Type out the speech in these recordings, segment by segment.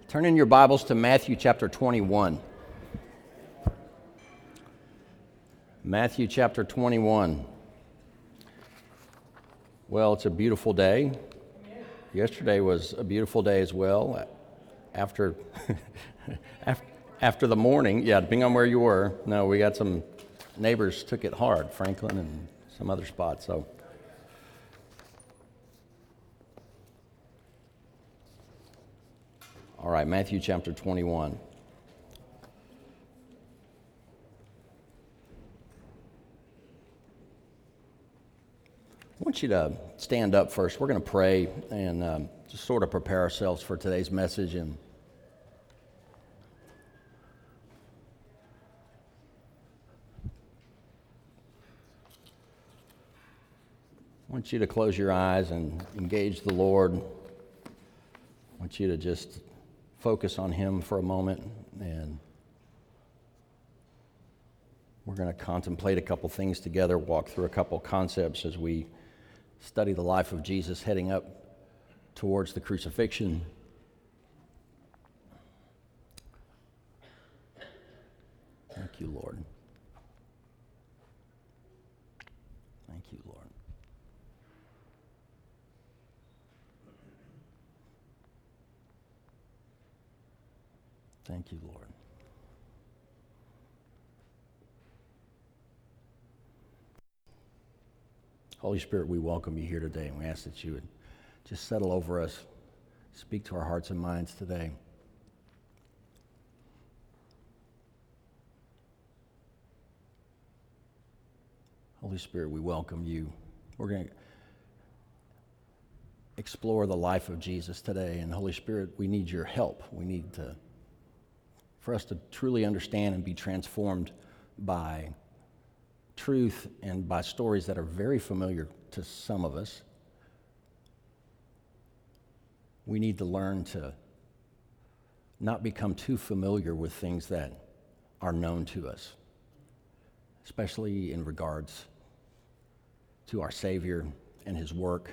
Turn in your Bibles to Matthew chapter 21. Matthew chapter 21. Well, it's a beautiful day. Yesterday was a beautiful day as well. After after the morning, depending on where you were. No, we got some neighbors took it hard, Franklin and some other spots. So, all right, Matthew chapter 21. I want you to stand up first. We're going to pray and just sort of prepare ourselves for today's message. And I want you to close your eyes and engage the Lord. I want you to just focus on Him for a moment, and we're going to contemplate a couple things together, walk through a couple concepts as we study the life of Jesus heading up towards the crucifixion. Thank you, Lord. Thank you, Lord. Thank you, Lord. Holy Spirit, we welcome you here today, and we ask that you would just settle over us, speak to our hearts and minds today. Holy Spirit, we welcome you. We're going to explore the life of Jesus today, and Holy Spirit, we need your help. We need for us to truly understand and be transformed by truth and by stories that are very familiar to some of us. We need to learn to not become too familiar with things that are known to us, especially in regards to our Savior and His work.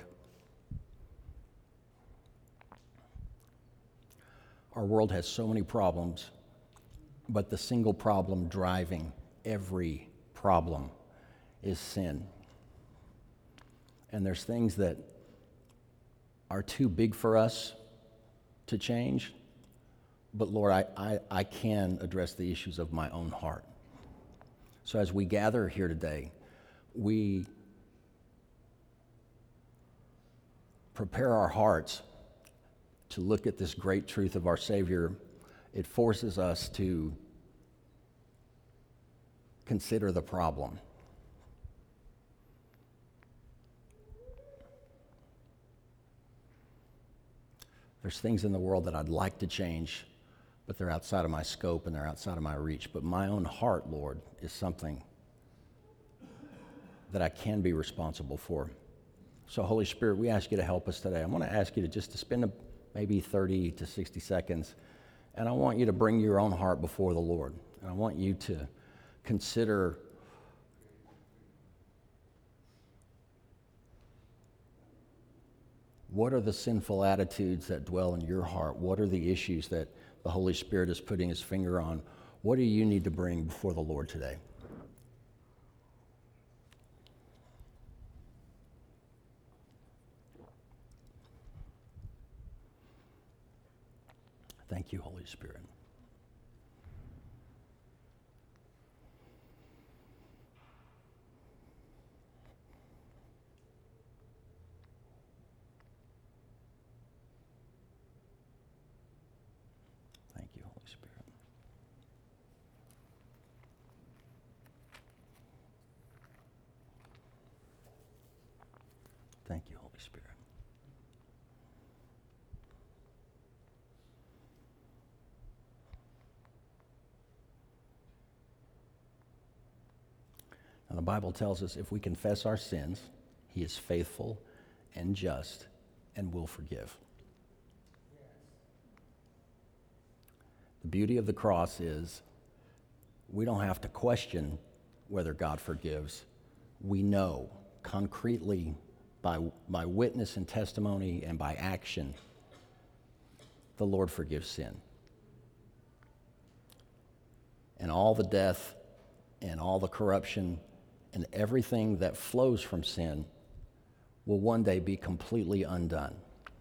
Our world has so many problems, but the single problem driving every problem is sin. And there's things that are too big for us to change, but Lord, I can address the issues of my own heart. So as we gather here today, we prepare our hearts to look at this great truth of our Savior. It forces us to consider the problem. There's things in the world that I'd like to change, but they're outside of my scope and they're outside of my reach. But my own heart, Lord, is something that I can be responsible for. So Holy Spirit, we ask you to help us today. I want to ask you to spend maybe 30 to 60 seconds, and I want you to bring your own heart before the Lord. And I want you to consider what are the sinful attitudes that dwell in your heart? What are the issues that the Holy Spirit is putting His finger on? What do you need to bring before the Lord today? Thank you, Holy Spirit. Thank you, Holy Spirit. Thank you, Holy Spirit. Now, the Bible tells us if we confess our sins, He is faithful and just and will forgive. The beauty of the cross is we don't have to question whether God forgives. We know concretely by witness and testimony and by action the Lord forgives sin. And all the death and all the corruption and everything that flows from sin will one day be completely undone.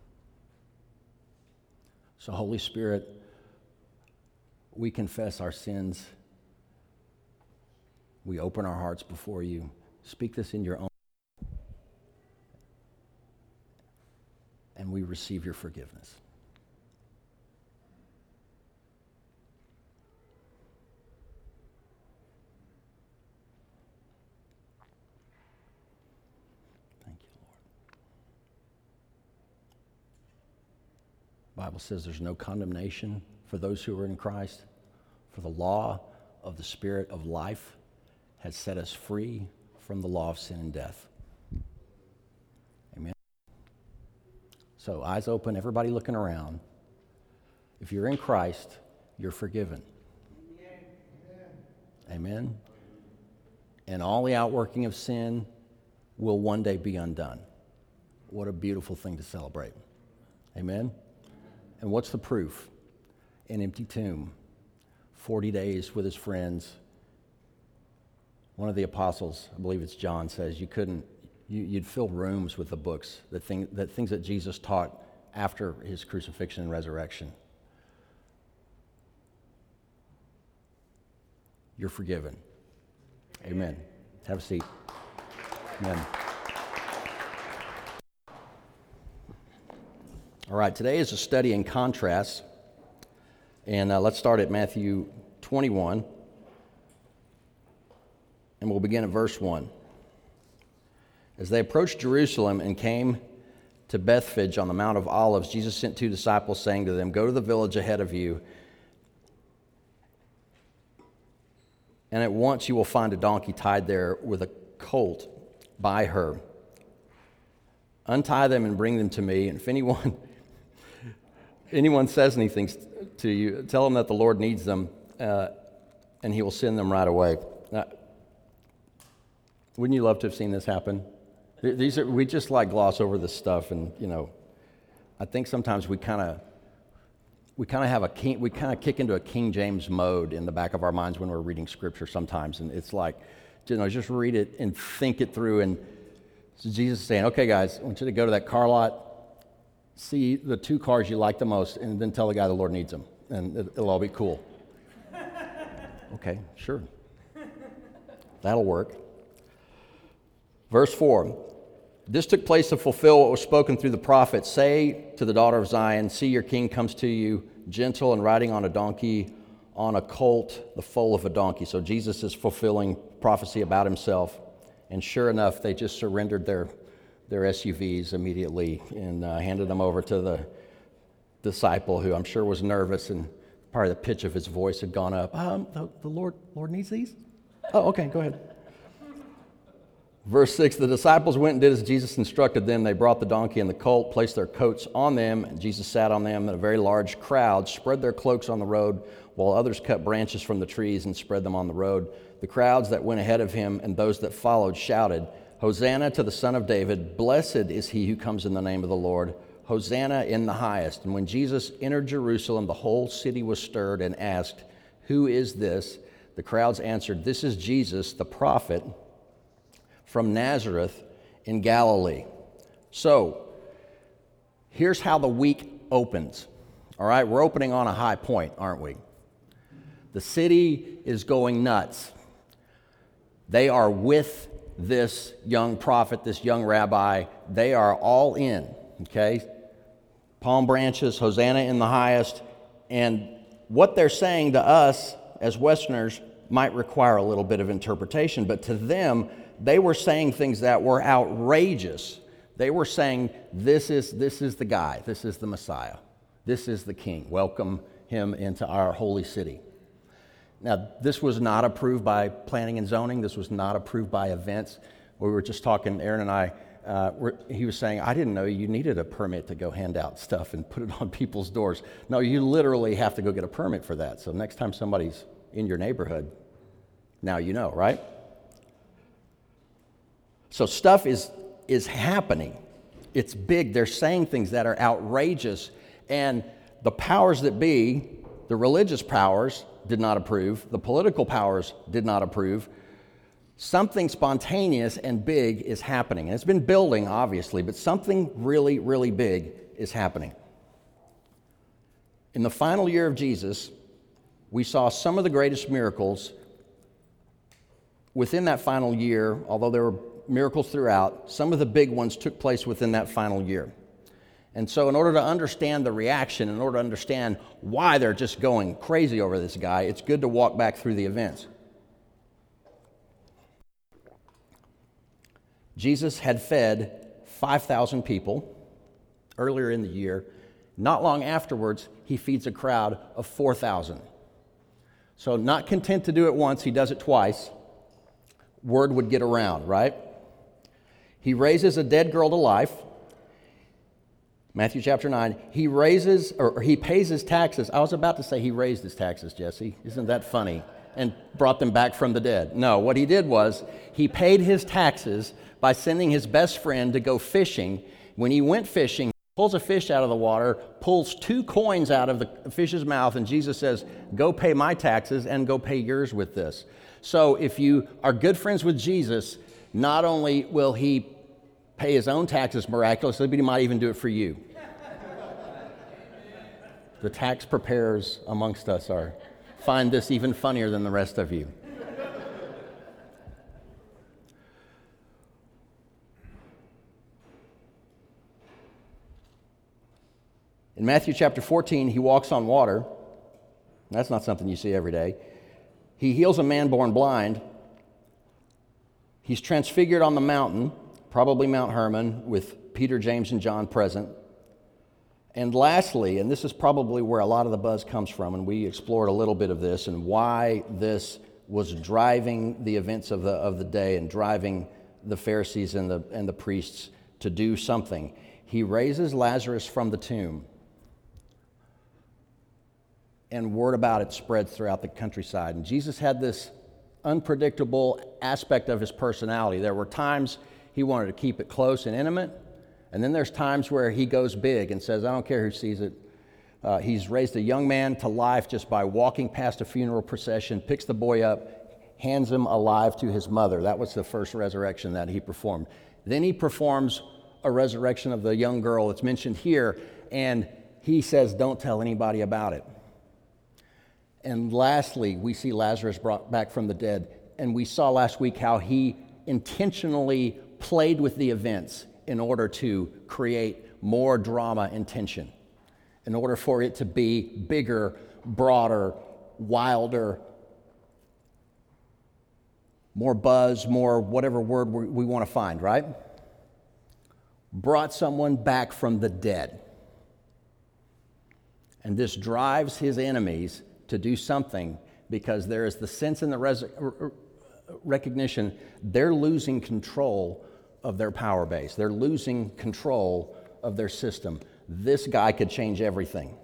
So, Holy Spirit, we confess our sins. We open our hearts before you. Speak this in your own. And we receive your forgiveness. Thank you, Lord. The Bible says there's no condemnation for those who are in Christ, for the law of the Spirit of life has set us free from the law of sin and death. Amen. So, eyes open, everybody looking around. If you're in Christ, you're forgiven. Amen. And all the outworking of sin will one day be undone. What a beautiful thing to celebrate. Amen. And what's the proof? An empty tomb, 40 days with his friends. One of the apostles, I believe it's John, says you'd fill rooms with the books, things that Jesus taught after his crucifixion and resurrection. You're forgiven. Amen. Have a seat. Amen. All right, today is a study in contrast. And let's start at Matthew 21. And we'll begin at verse 1. As they approached Jerusalem and came to Bethphage on the Mount of Olives, Jesus sent 2 disciples, saying to them, "Go to the village ahead of you, and at once you will find a donkey tied there with a colt by her. Untie them and bring them to me. And if anyone says anything to you, tell them that the Lord needs them, and he will send them right away." Now, wouldn't you love to have seen this happen? We just like gloss over this stuff, and I think sometimes we kind of kick into a King James mode in the back of our minds when we're reading Scripture sometimes, and it's like, just read it and think it through. And so Jesus is saying, "Okay, guys, I want you to go to that car lot, see the 2 cars you like the most, and then tell the guy the Lord needs them, and it'll all be cool." Okay, sure. That'll work. Verse 4, "This took place to fulfill what was spoken through the prophet. Say to the daughter of Zion, see, your king comes to you, gentle and riding on a donkey, on a colt, the foal of a donkey." So Jesus is fulfilling prophecy about himself. And sure enough, they just surrendered their SUVs immediately and handed them over to the disciple, who I'm sure was nervous, and probably the pitch of his voice had gone up. The Lord needs these? Oh, okay, go ahead. Verse 6, "The disciples went and did as Jesus instructed them. They brought the donkey and the colt, placed their coats on them, and Jesus sat on them. And a very large crowd spread their cloaks on the road, while others cut branches from the trees and spread them on the road. The crowds that went ahead of him and those that followed shouted, 'Hosanna to the Son of David! Blessed is he who comes in the name of the Lord! Hosanna in the highest!' And when Jesus entered Jerusalem, the whole city was stirred and asked, 'Who is this?' The crowds answered, 'This is Jesus, the prophet from Nazareth in Galilee.'" So, here's how the week opens. All right, we're opening on a high point, aren't we? The city is going nuts. They are with this young prophet, this young rabbi. They are all in, okay? Palm branches, Hosanna in the highest. And what they're saying to us as Westerners might require a little bit of interpretation, but to them, they were saying things that were outrageous. They were saying, this is the guy. This is the Messiah. This is the king. Welcome him into our holy city. Now, this was not approved by planning and zoning. This was not approved by events. We were just talking, Aaron and I, he was saying, "I didn't know you needed a permit to go hand out stuff and put it on people's doors." No, you literally have to go get a permit for that. So next time somebody's in your neighborhood, now you know, right? So stuff is happening. It's big. They're saying things that are outrageous. And The powers that be, the religious powers, did not approve. The political powers did not approve. Something spontaneous and big is happening. And it's been building, obviously, but something really, really big is happening. In the final year of Jesus, we saw some of the greatest miracles within that final year. Although there were miracles throughout, some of the big ones took place within that final year. And so in order to understand the reaction, in order to understand why they're just going crazy over this guy, it's good to walk back through the events. Jesus had fed 5,000 people earlier in the year. Not long afterwards, he feeds a crowd of 4,000. So not content to do it once, he does it twice. Word would get around, right? He raises a dead girl to life. Matthew chapter 9, he pays his taxes. I was about to say he raised his taxes, Jesse. Isn't that funny? And brought them back from the dead. No, what he did was he paid his taxes by sending his best friend to go fishing. When he went fishing, he pulls a fish out of the water, pulls 2 coins out of the fish's mouth, and Jesus says, go pay my taxes and go pay yours with this. So if you are good friends with Jesus, not only will he pay his own taxes miraculously, but he might even do it for you. The tax preparers amongst us find this even funnier than the rest of you. In Matthew chapter 14, he walks on water. That's not something you see every day. He heals a man born blind. He's transfigured on the mountain, probably Mount Hermon, with Peter, James, and John present. And lastly, and this is probably where a lot of the buzz comes from, and we explored a little bit of this and why this was driving the events of the day and driving the Pharisees and the priests to do something. He raises Lazarus from the tomb, and word about it spreads throughout the countryside. And Jesus had this unpredictable aspect of his personality. There were times he wanted to keep it close and intimate, and then there's times where he goes big and says, I don't care who sees it. He's raised a young man to life just by walking past a funeral procession, picks the boy up, hands him alive to his mother. That was the first resurrection that he performed. Then he performs a resurrection of the young girl that's mentioned here, and he says, don't tell anybody about it. And lastly, we see Lazarus brought back from the dead. And we saw last week how he intentionally played with the events in order to create more drama and tension, in order for it to be bigger, broader, wilder, more buzz, more whatever word we want to find, right? Brought someone back from the dead. And this drives his enemies to do something, because there is the sense in the recognition they're losing control of their power base. They're losing control of their system. This guy could change everything.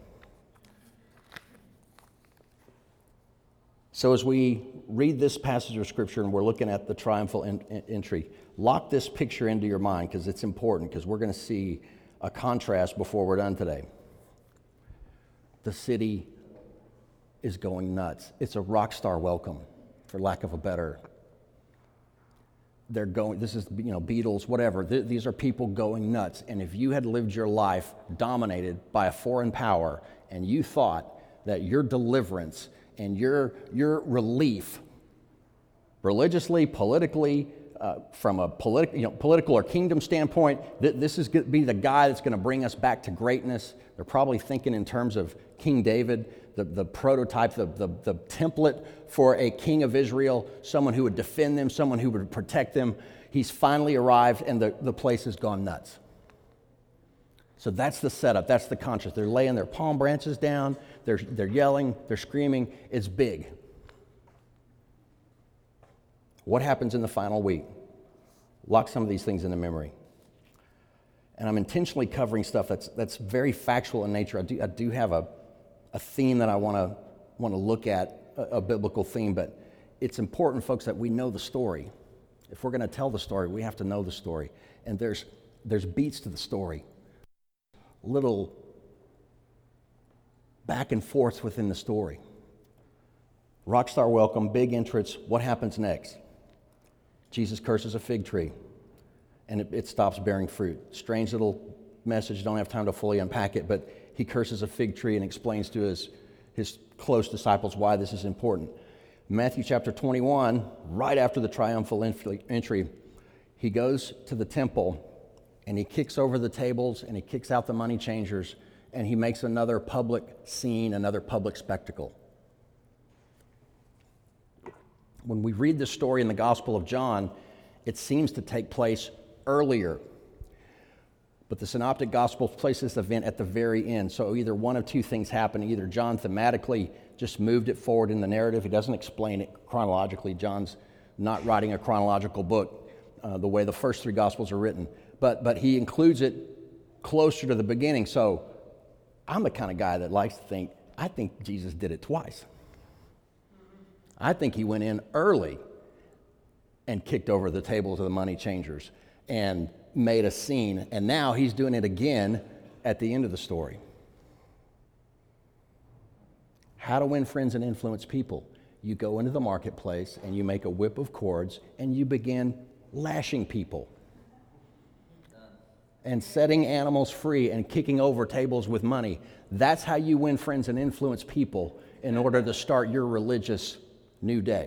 So as we read this passage of Scripture and we're looking at the triumphal entry, lock this picture into your mind, because it's important, because we're going to see a contrast before we're done today. The city is going nuts. It's a rock star welcome, for lack of a better. They're going, this is, Beatles, whatever. These are people going nuts. And if you had lived your life dominated by a foreign power, and you thought that your deliverance and your relief, religiously, politically, from a political or kingdom standpoint, this is going to be the guy that's going to bring us back to greatness. They're probably thinking in terms of King David, the prototype, the template for a king of Israel, someone who would defend them, someone who would protect them. He's finally arrived, and the place has gone nuts. So that's the setup. That's the contrast. They're laying their palm branches down. They're yelling. They're screaming. It's big. What happens in the final week? Lock some of these things into memory. And I'm intentionally covering stuff that's very factual in nature. I do have a theme that I want to look at, a biblical theme, but it's important, folks, that we know the story. If we're going to tell the story, we have to know the story. And there's beats to the story, little back and forth within the story. Rockstar welcome, big entrance. What happens next? Jesus curses a fig tree, and it stops bearing fruit. Strange little message, don't have time to fully unpack it, but he curses a fig tree and explains to his close disciples why this is important. Matthew chapter 21, right after the triumphal entry, he goes to the temple and he kicks over the tables and he kicks out the money changers and he makes another public scene, another public spectacle. When we read this story in the Gospel of John, it seems to take place earlier. But the Synoptic Gospels place this event at the very end. So either one of two things happen. Either John thematically just moved it forward in the narrative. He doesn't explain it chronologically. John's not writing a chronological book the way the first three Gospels are written. But he includes it closer to the beginning. So I'm the kind of guy that likes to think, I think Jesus did it twice. I think he went in early and kicked over the tables of the money changers and made a scene, and now he's doing it again at the end of the story. How to win friends and influence people. You go into the marketplace and you make a whip of cords and you begin lashing people and setting animals free and kicking over tables with money. That's how you win friends and influence people in order to start your religious new day.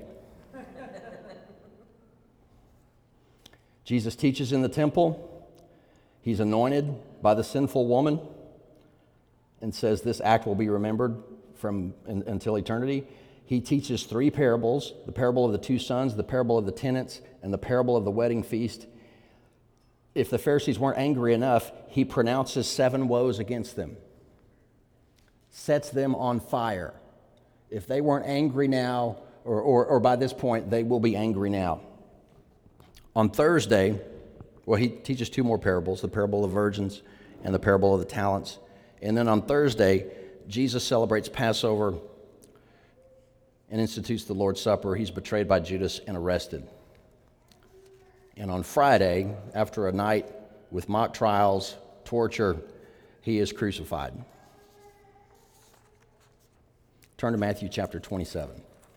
Jesus teaches in the temple. He's anointed by the sinful woman and says this act will be remembered until eternity. He teaches three parables: the parable of the two sons, the parable of the tenants, and the parable of the wedding feast. If the Pharisees weren't angry enough, he pronounces 7 woes against them, sets them on fire. If they weren't angry now, or by this point, they will be angry now. On Thursday, he teaches 2 more parables, the parable of the virgins and the parable of the talents. And then on Thursday, Jesus celebrates Passover and institutes the Lord's Supper. He's betrayed by Judas and arrested. And on Friday, after a night with mock trials, torture, he is crucified. Turn to Matthew chapter 27.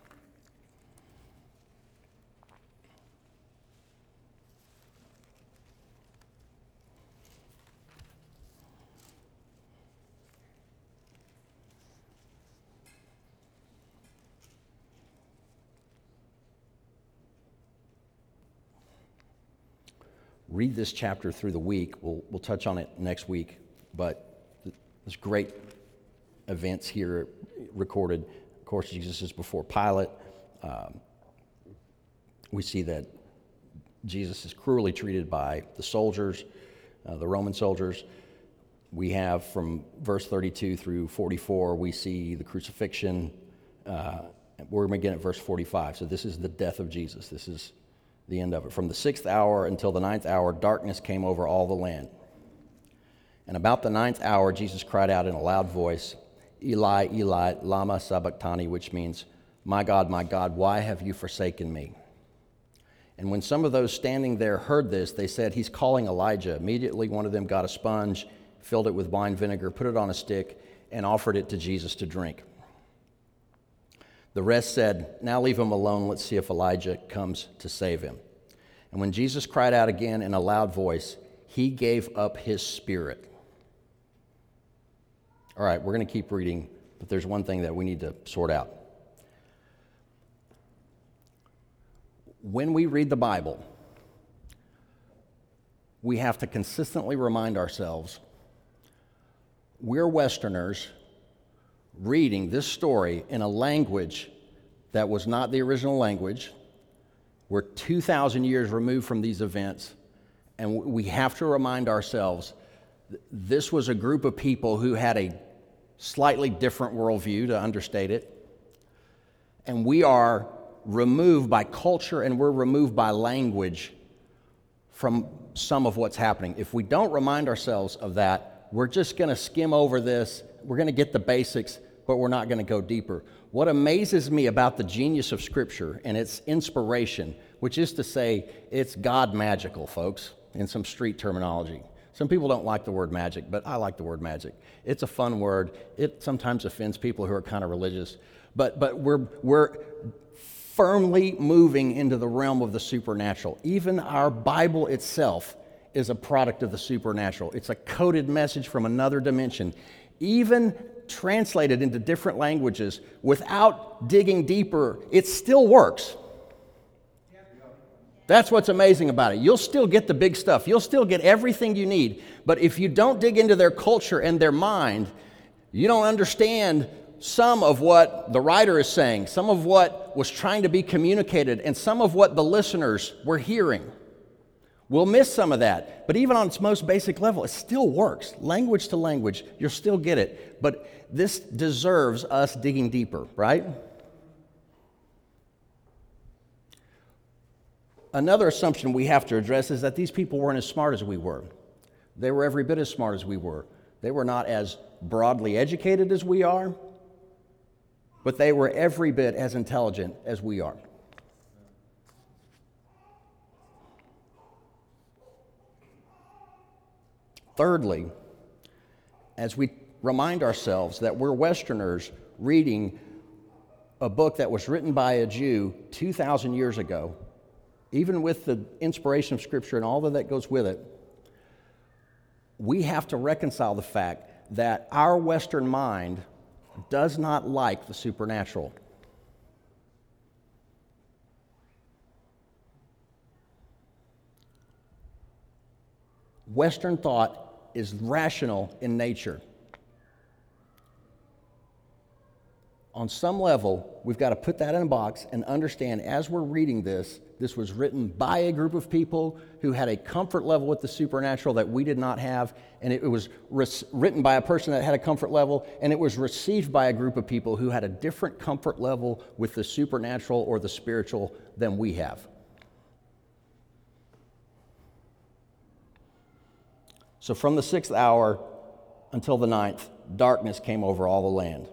Read this chapter through the week. We'll touch on it next week, but there's great events here recorded. Of course, Jesus is before Pilate. We see that Jesus is cruelly treated by the soldiers, the Roman soldiers. We have from verse 32 through 44, we see the crucifixion. We're going to begin at verse 45. So this is the death of Jesus. This is the end of it. From the 6th hour until the 9th hour, darkness came over all the land. And about the 9th hour, Jesus cried out in a loud voice, Eli, Eli, lama sabachthani, which means, my God, why have you forsaken me? And when some of those standing there heard this, they said, he's calling Elijah. Immediately one of them got a sponge, filled it with wine vinegar, put it on a stick, and offered it to Jesus to drink. The rest said, now leave him alone. Let's see if Elijah comes to save him. And when Jesus cried out again in a loud voice, he gave up his spirit. All right, we're going to keep reading, but there's one thing that we need to sort out. When we read the Bible, we have to consistently remind ourselves we're Westerners reading this story in a language that was not the original language. We're 2,000 years removed from these events, and we have to remind ourselves this was a group of people who had a slightly different worldview, to understate it, and we are removed by culture and we're removed by language from some of what's happening. If we don't remind ourselves of that, we're just going to skim over this. We're going to get the basics, but we're not going to go deeper. What amazes me about the genius of Scripture and its inspiration, which is to say, it's God magical, folks, in some street terminology. Some people don't like the word magic, but I like the word magic. It's a fun word. It sometimes offends people who are kind of religious, but we're firmly moving into the realm of the supernatural. Even our Bible itself is a product of the supernatural. It's a coded message from another dimension. Even translated into different languages without digging deeper, it still works. That's what's amazing about it. You'll still get the big stuff. You'll still get everything you need. But if you don't dig into their culture and their mind, you don't understand some of what the writer is saying, some of what was trying to be communicated, and some of what the listeners were hearing. We'll miss some of that. But even on its most basic level, it still works. Language to language, you'll still get it. But this deserves us digging deeper, right? Another assumption we have to address is that these people weren't as smart as we were. They were every bit as smart as we were. They were not as broadly educated as we are, but they were every bit as intelligent as we are. Thirdly, as we remind ourselves that we're Westerners reading a book that was written by a Jew 2,000 years ago, even with the inspiration of Scripture and all that goes with it, we have to reconcile the fact that our Western mind does not like the supernatural. Western thought is rational in nature. On some level, we've got to put that in a box and understand as we're reading this, this was written by a group of people who had a comfort level with the supernatural that we did not have, and it was written by a person that had a comfort level, and it was received by a group of people who had a different comfort level with the supernatural or the spiritual than we have. So from the 6th hour until the 9th, darkness came over all the land.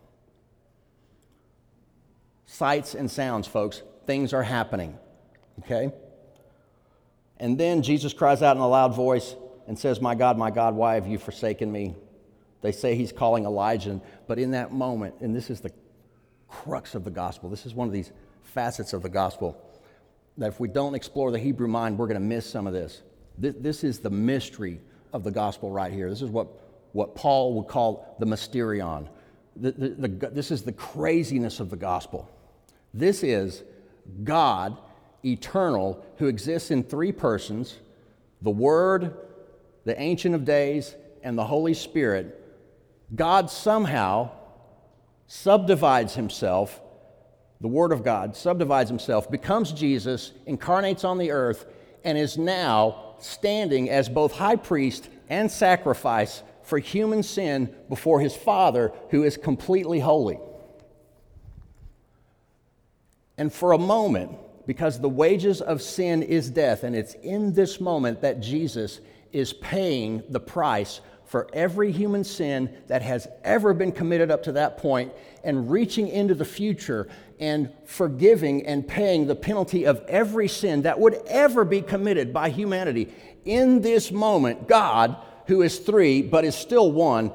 Sights and sounds, folks. Things are happening, okay? And then Jesus cries out in a loud voice and says, my God, why have you forsaken me?" They say he's calling Elijah, but in that moment, and this is the crux of the gospel, this is one of these facets of the gospel, that if we don't explore the Hebrew mind, we're going to miss some of this. This is the mystery of the gospel right here. This is what Paul would call the mysterion. This is the craziness of the gospel. This is God, eternal, who exists in three persons, the Word, the Ancient of Days, and the Holy Spirit. God somehow subdivides himself, the Word of God subdivides himself, becomes Jesus, incarnates on the earth, and is now standing as both high priest and sacrifice for human sin before his Father, who is completely holy. And for a moment, because the wages of sin is death, and it's in this moment that Jesus is paying the price for every human sin that has ever been committed up to that point, and reaching into the future and forgiving and paying the penalty of every sin that would ever be committed by humanity. In this moment, God, who is three but is still one,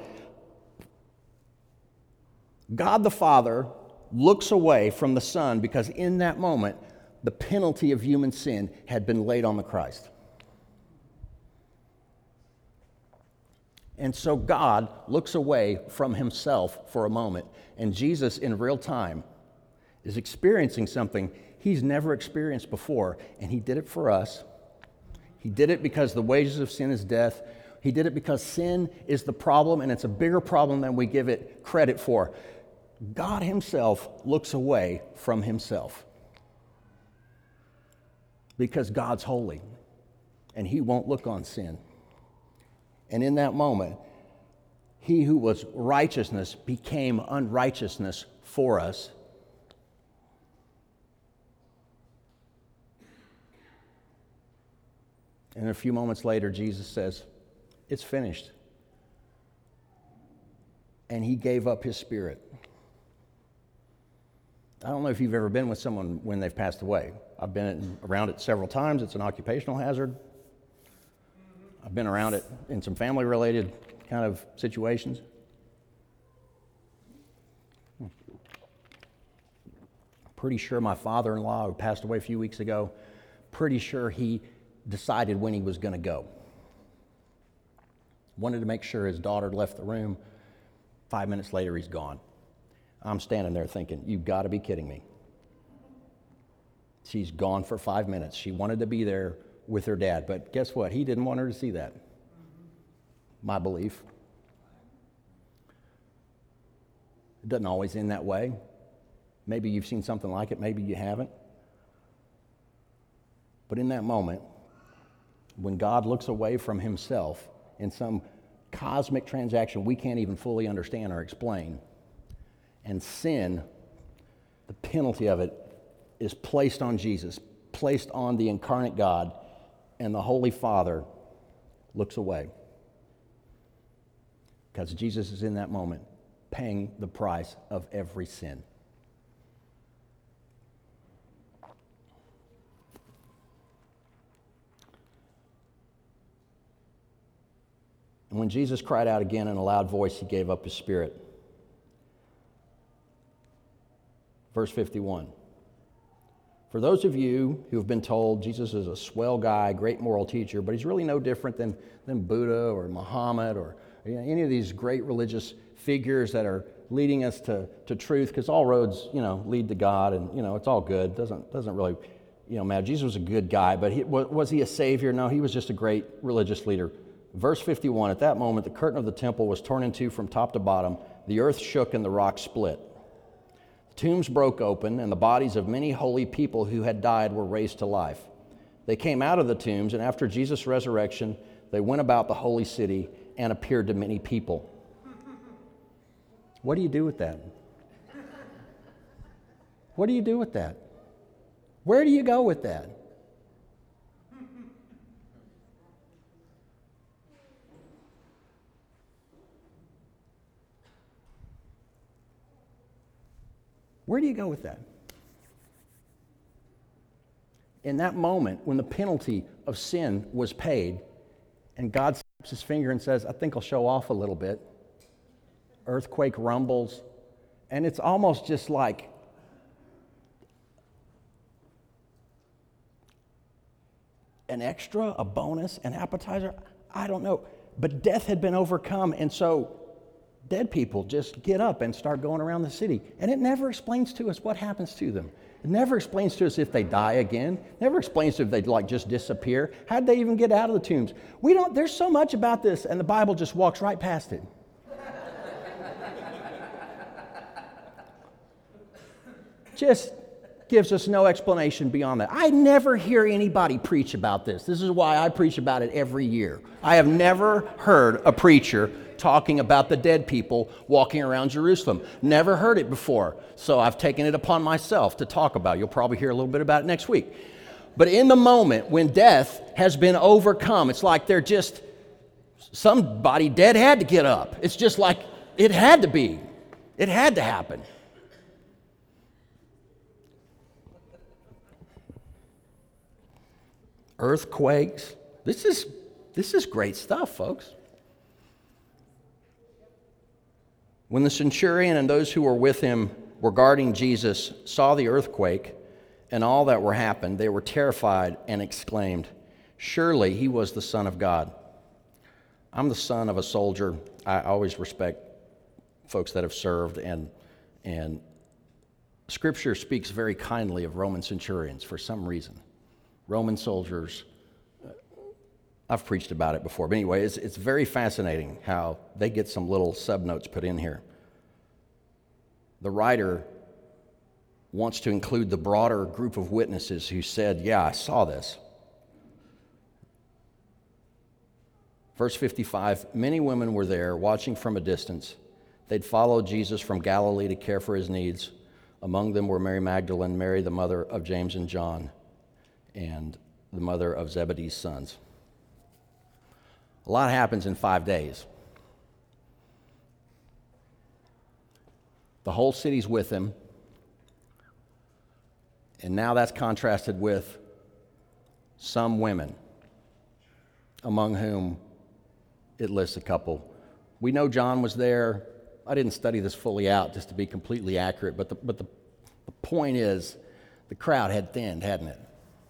God the Father looks away from the Son because in that moment, the penalty of human sin had been laid on the Christ. And so God looks away from himself for a moment, and Jesus in real time is experiencing something he's never experienced before, and he did it for us. He did it because the wages of sin is death. He did it because sin is the problem, and it's a bigger problem than we give it credit for. God himself looks away from himself because God's holy, and he won't look on sin. And in that moment, he who was righteousness became unrighteousness for us. And a few moments later, Jesus says, "It's finished." And he gave up his spirit. I don't know if you've ever been with someone when they've passed away. I've been around it several times. It's an occupational hazard. I've been around it in some family-related kind of situations. Pretty sure my father-in-law, who passed away a few weeks ago, pretty sure he decided when he was going to go. Wanted to make sure his daughter left the room. 5 minutes later, he's gone. I'm standing there thinking, you've got to be kidding me. She's gone for 5 minutes. She wanted to be there with her dad, but guess what? He didn't want her to see that. My belief. It doesn't always end that way. Maybe you've seen something like it, maybe you haven't. But in that moment, when God looks away from himself in some cosmic transaction we can't even fully understand or explain, and sin, the penalty of it, is placed on Jesus, placed on the incarnate God, and the Holy Father looks away. Because Jesus is in that moment paying the price of every sin. And when Jesus cried out again in a loud voice, he gave up his spirit. Verse 51. For those of you who have been told Jesus is a swell guy, great moral teacher, but he's really no different than Buddha or Muhammad or any of these great religious figures that are leading us to truth, because all roads, lead to God, and, it's all good. Doesn't really, matter. Jesus was a good guy, but was he a savior? No, he was just a great religious leader. Verse 51, at that moment, the curtain of the temple was torn in two from top to bottom. The earth shook and the rocks split. The tombs broke open, and the bodies of many holy people who had died were raised to life. They came out of the tombs, and after Jesus' resurrection, they went about the holy city and appeared to many people. What do you do with that? What do you do with that? Where do you go with that? Where do you go with that? In that moment, when the penalty of sin was paid, and God snaps his finger and says, I think I'll show off a little bit. Earthquake rumbles, and it's almost just like an extra, a bonus, an appetizer. I don't know. But death had been overcome, and so dead people just get up and start going around the city. And it never explains to us what happens to them. It never explains to us if they die again. It never explains to us if they just disappear. How'd they even get out of the tombs? There's so much about this, and the Bible just walks right past it. Just gives us no explanation beyond that. I never hear anybody preach about this. This is why I preach about it every year. I have never heard a preacher talking about the dead people walking around Jerusalem. Never heard it before. So I've taken it upon myself to talk about it. You'll probably hear a little bit about it next week. But in the moment when death has been overcome, it's like somebody dead had to get up. It's just like it had to be. It had to happen. Earthquakes. This is great stuff, folks. When the centurion and those who were with him regarding Jesus saw the earthquake and all that were happened, they were terrified and exclaimed, surely he was the Son of God. I'm the son of a soldier. I always respect folks that have served, and Scripture speaks very kindly of Roman centurions for some reason. Roman soldiers, I've preached about it before, but anyway, it's very fascinating how they get some little subnotes put in here. The writer wants to include the broader group of witnesses who said, yeah, I saw this. Verse 55, many women were there watching from a distance. They'd followed Jesus from Galilee to care for his needs. Among them were Mary Magdalene, Mary the mother of James and John, and the mother of Zebedee's sons. A lot happens in 5 days. The whole city's with him, and now that's contrasted with some women. among whom it lists a couple. We know John was there. I didn't study this fully out just to be completely accurate, but the point is the crowd had thinned, hadn't it?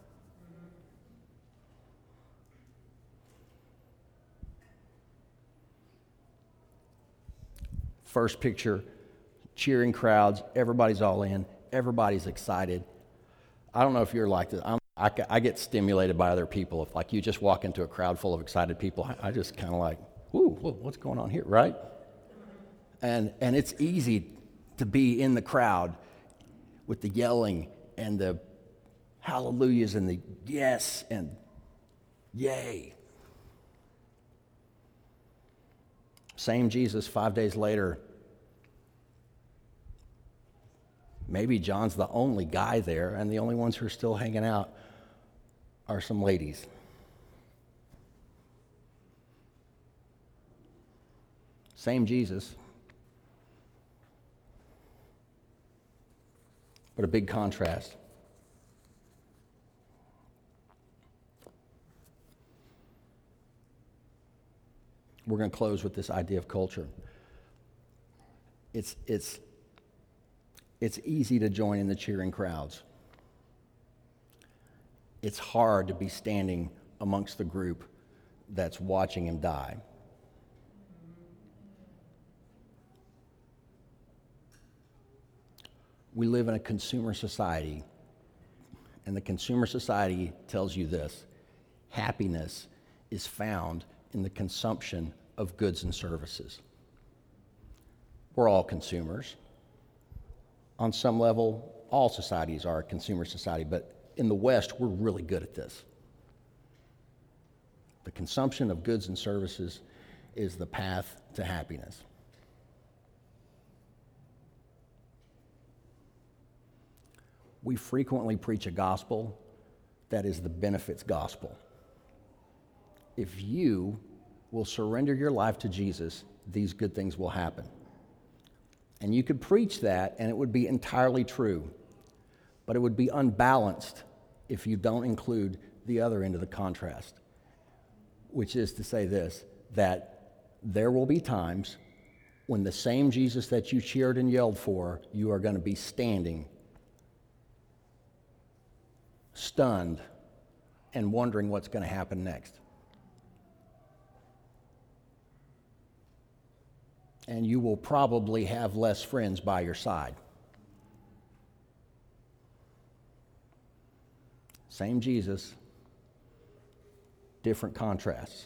First picture, cheering crowds, everybody's all in, everybody's excited. I don't know if you're like this. I get stimulated by other people. If like you just walk into a crowd full of excited people, I just kind of like, ooh, what's going on here, right? And it's easy to be in the crowd with the yelling and the hallelujahs and the yes and yay. Same Jesus 5 days later. Maybe John's the only guy there, and the only ones who are still hanging out are some ladies. Same Jesus, but a big contrast. We're going to close with this idea of culture. It's easy to join in the cheering crowds. It's hard to be standing amongst the group that's watching him die. We live in a consumer society, and the consumer society tells you this: happiness is found in the consumption of goods and services. We're all consumers. On some level, all societies are a consumer society, but in the West, we're really good at this. The consumption of goods and services is the path to happiness. We frequently preach a gospel that is the benefits gospel. If you will surrender your life to Jesus, these good things will happen. And you could preach that, and it would be entirely true, but it would be unbalanced if you don't include the other end of the contrast, which is to say this, that there will be times when the same Jesus that you cheered and yelled for, you are going to be standing, stunned, and wondering what's going to happen next. And you will probably have less friends by your side. Same Jesus, different contrasts.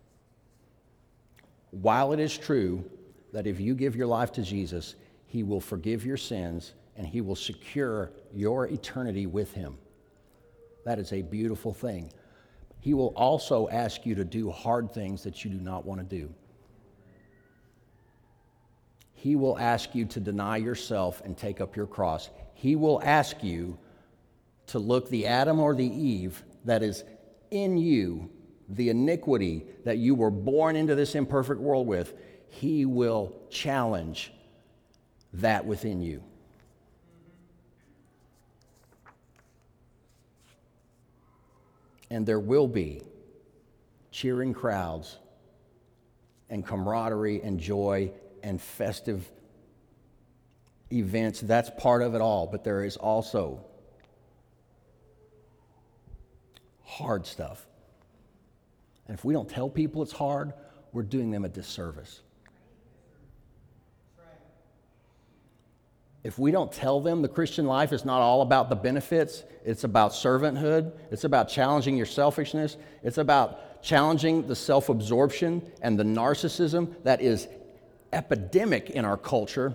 While it is true that if you give your life to Jesus, he will forgive your sins and he will secure your eternity with him. That is a beautiful thing. He will also ask you to do hard things that you do not want to do. He will ask you to deny yourself and take up your cross. He will ask you to look the Adam or the Eve that is in you, the iniquity that you were born into this imperfect world with. He will challenge that within you. And there will be cheering crowds and camaraderie and joy and festive events. That's part of it all, but there is also hard stuff. And if we don't tell people it's hard, we're doing them a disservice. If we don't tell them the Christian life is not all about the benefits, it's about servanthood, it's about challenging your selfishness, it's about challenging the self-absorption and the narcissism that is epidemic in our culture.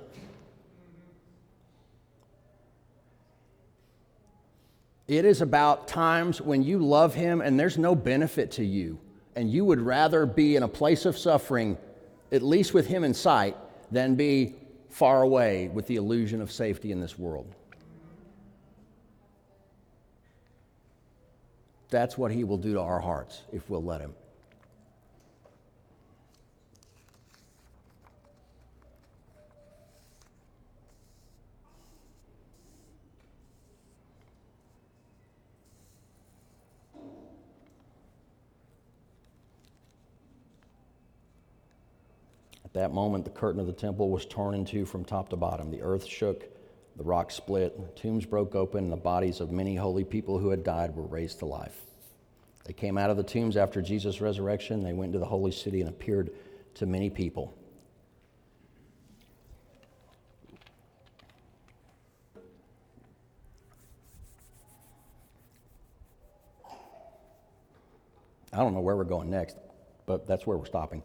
It is about times when you love him and there's no benefit to you, and you would rather be in a place of suffering, at least with him in sight, than be far away with the illusion of safety in this world. That's what he will do to our hearts if we'll let him. At that moment, the curtain of the temple was torn in two from top to bottom. The earth shook, the rocks split, the tombs broke open, and the bodies of many holy people who had died were raised to life. They came out of the tombs after Jesus' resurrection. They went into the holy city and appeared to many people. I don't know where we're going next, but that's where we're stopping.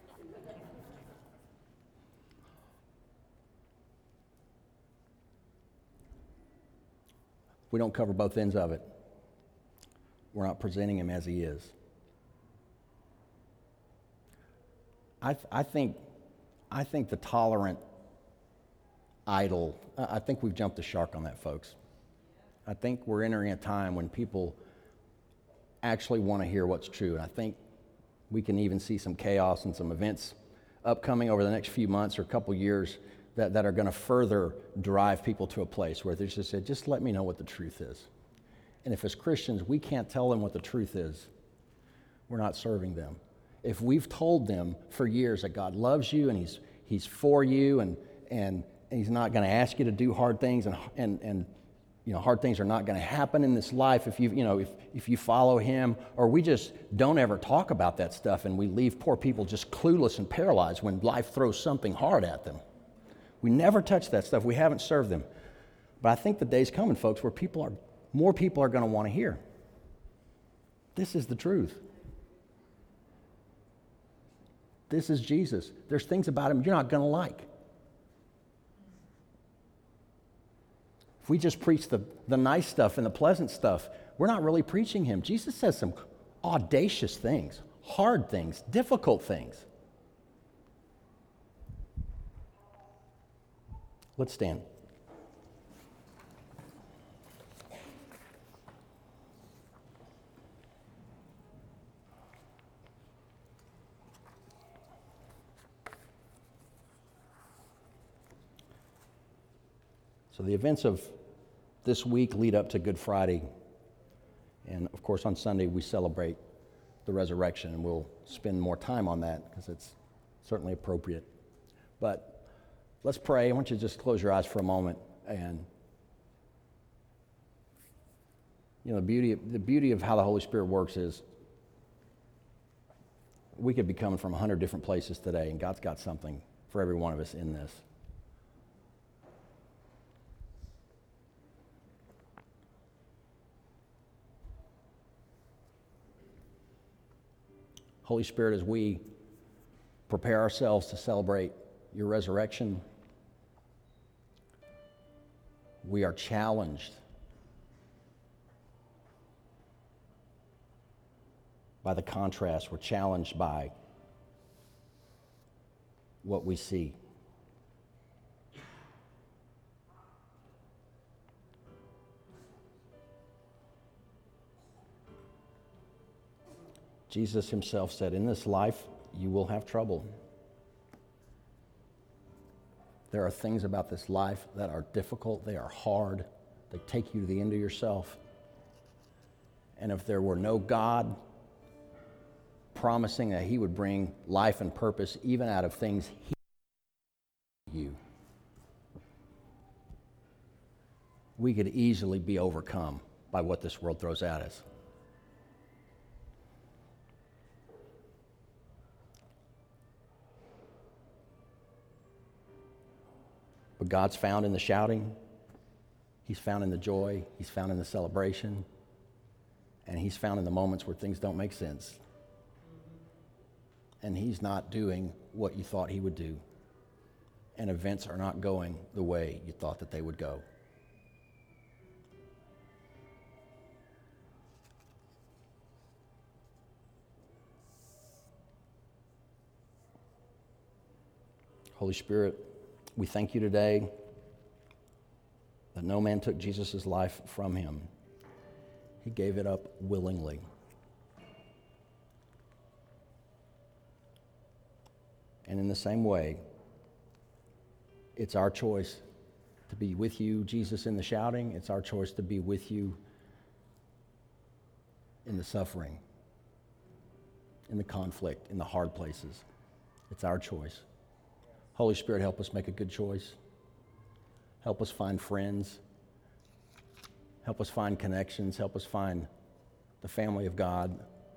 We don't cover both ends of it. We're not presenting him as he is. I think the tolerant idol, I think we've jumped the shark on that, folks. I think we're entering a time when people actually want to hear what's true. And I think we can even see some chaos and some events upcoming over the next few months or a couple years that are going to further drive people to a place where they just say, just let me know what the truth is. And if as Christians we can't tell them what the truth is, we're not serving them. If we've told them for years that God loves you and He's for you and He's not going to ask you to do hard things and you know, hard things are not going to happen in this life if you follow Him, or we just don't ever talk about that stuff and we leave poor people just clueless and paralyzed when life throws something hard at them. We never touch that stuff. We haven't served them. But I think the day's coming, folks, where more people are going to want to hear. This is the truth. This is Jesus. There's things about Him you're not going to like. If we just preach the nice stuff and the pleasant stuff, we're not really preaching Him. Jesus says some audacious things, hard things, difficult things. Let's stand. So the events of this week lead up to Good Friday. And of course, on Sunday, we celebrate the resurrection, and we'll spend more time on that because it's certainly appropriate. But let's pray. I want you to just close your eyes for a moment. And you know, the beauty of how the Holy Spirit works is we could be coming from 100 different places today, and God's got something for every one of us in this. Holy Spirit, as we prepare ourselves to celebrate your resurrection, we are challenged by the contrast. We're challenged by what we see. Jesus himself said, in this life, you will have trouble. There are things about this life that are difficult. They are hard. They take you to the end of yourself. And if there were no God promising that he would bring life and purpose even out of things he you, we could easily be overcome by what this world throws at us. But God's found in the shouting, he's found in the joy, he's found in the celebration, and he's found in the moments where things don't make sense. And he's not doing what you thought he would do. And events are not going the way you thought that they would go. Holy Spirit, we thank you today that no man took Jesus' life from him. He gave it up willingly. And in the same way, it's our choice to be with you, Jesus, in the shouting. It's our choice to be with you in the suffering, in the conflict, in the hard places. It's our choice. Holy Spirit, help us make a good choice. Help us find friends. Help us find connections. Help us find the family of God.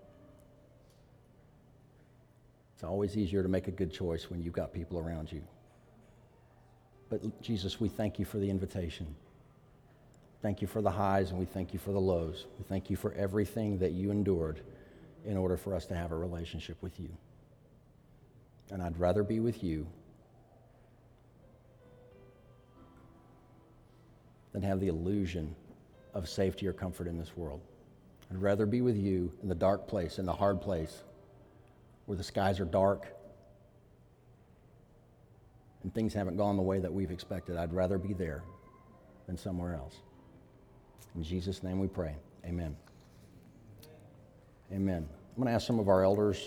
It's always easier to make a good choice when you've got people around you. But Jesus, we thank you for the invitation. Thank you for the highs, and we thank you for the lows. We thank you for everything that you endured in order for us to have a relationship with you. And I'd rather be with you than have the illusion of safety or comfort in this world. I'd rather be with you in the dark place, in the hard place, where the skies are dark and things haven't gone the way that we've expected. I'd rather be there than somewhere else. In Jesus' name we pray. Amen. Amen. I'm going to ask some of our elders